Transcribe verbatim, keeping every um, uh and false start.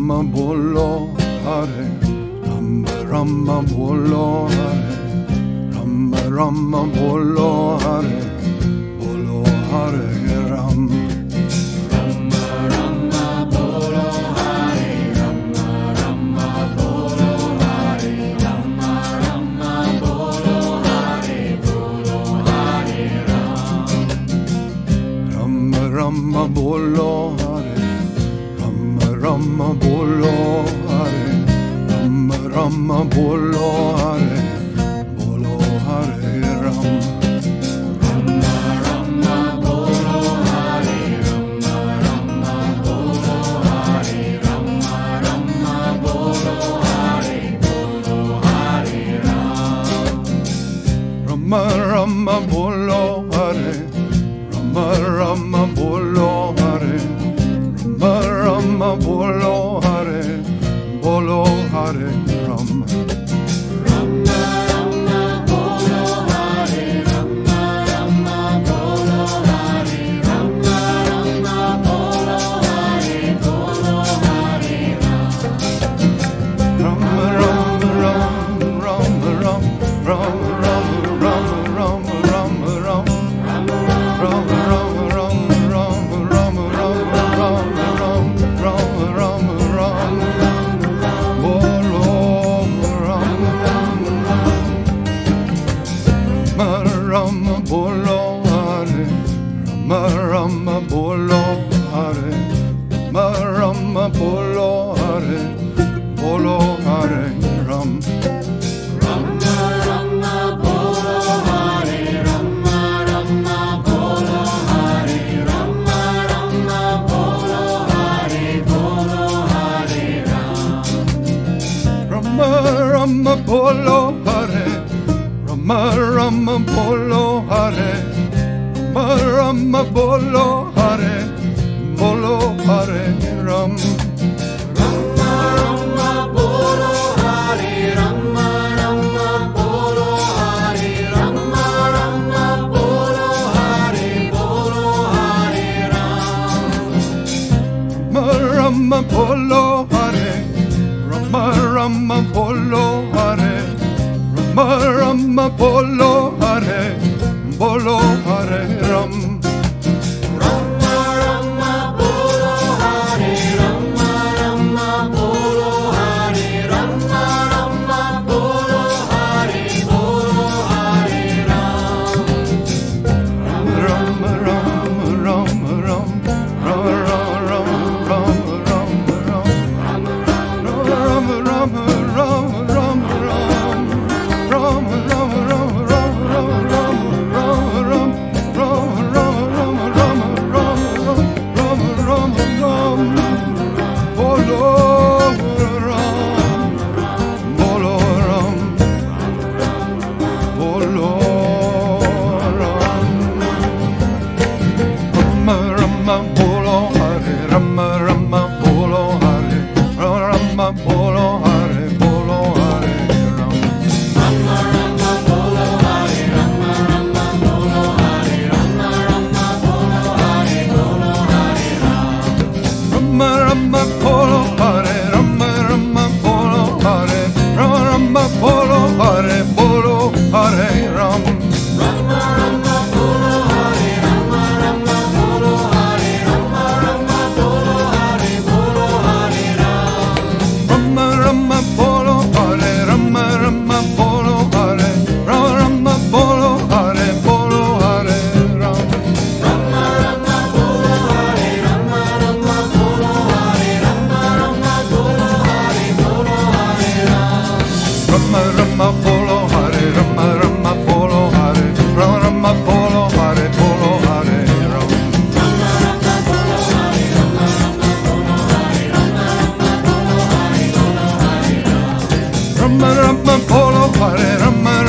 Rama bolo hare, Rama Rama bolo hare, Rama Rama bolo hare, bolo hare Ram. Rama Rama bolo hare, Rama Rama bolo hare, Rama Rama bolo hare, bolo hare Ram. Rama Rama bolo hare, Rama Rama bolo hare, Rama Rama bolo hare, bolo hare Ram. Rama Rama bolo hare, Rama Rama bolo hare, Rama Rama bolo hare, bolo hare Ram. Rama Rama bolo hare, Rama Rama bolo hare, Rama Rama bolo hare, bolo hare Ram. Rama Rama bolo hare, Rama Rama bolo hare, Rama Rama bolo hare, bolo hare Ram. Rama Rama Rama Rama Rama Rama Rama Rama Rama Rama Rama Rama Rama Rama Rama Rama Rama Rama Rama Bolo Rama Rama bolo hare, Rama Rama bolo hare, Rama Rama bolo hare, bolo hare Ram. Rama Rama bolo hare, Rama Rama bolo hare, Rama Rama bolo hare, bolo hare Ram. Rama Rama bolo hare, Rama Rama bolo hare, Rama Rama bolo hare, bolo hare Ram. Rama Rama bolo hare, Rama Rama bolo hare, Rama Rama bolo hare, bolo hare Ram. Rama Rama bolo hare, Rama Rama bolo hare, Rama Rama bolo hare, bolo hare Ram. Rama Rama bolo hare, Rama Rama bolo hare, Rama Rama bolo hare, bolo hare Ram. Rama Rama Rama Ram, Rama Rama Rama Rama Rama Rama Rama Rama Rama Rama Rama Rama Rama Rama Rama Polo Hare Rama